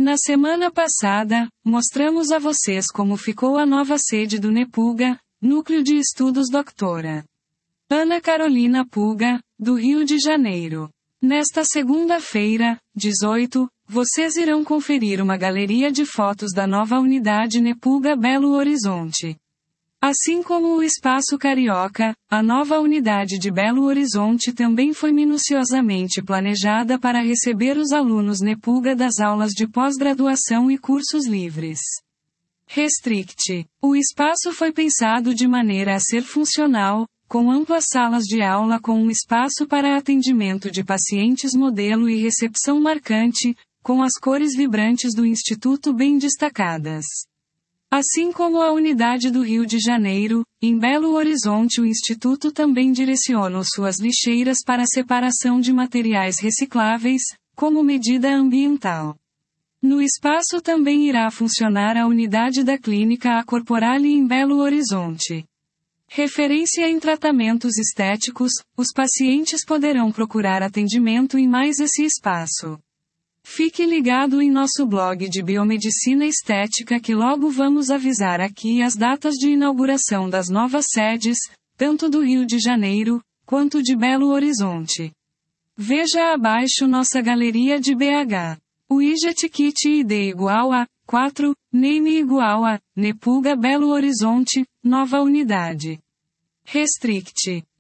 Na semana passada, mostramos a vocês como ficou a nova sede do NEPUGA, Núcleo de Estudos Dra. Ana Carolina Puga, do Rio de Janeiro. Nesta segunda-feira, 18, vocês irão conferir uma galeria de fotos da nova unidade NEPUGA Belo Horizonte. Assim como o Espaço Carioca, a nova unidade de Belo Horizonte também foi minuciosamente planejada para receber os alunos NEPUGA das aulas de pós-graduação e cursos livres. Restrict. O espaço foi pensado de maneira a ser funcional, com amplas salas de aula com um espaço para atendimento de pacientes modelo e recepção marcante, com as cores vibrantes do Instituto bem destacadas. Assim como a unidade do Rio de Janeiro, em Belo Horizonte o Instituto também direciona suas lixeiras para a separação de materiais recicláveis, como medida ambiental. No espaço também irá funcionar a unidade da Clínica A Corporale em Belo Horizonte. Referência em tratamentos estéticos, os pacientes poderão procurar atendimento em mais esse espaço. Fique ligado em nosso blog de Biomedicina Estética que logo vamos avisar aqui as datas de inauguração das novas sedes, tanto do Rio de Janeiro, quanto de Belo Horizonte. Veja abaixo nossa galeria de BH. Widget Kit ID igual a 4, Name igual a NEPUGA Belo Horizonte, nova unidade. Restrict.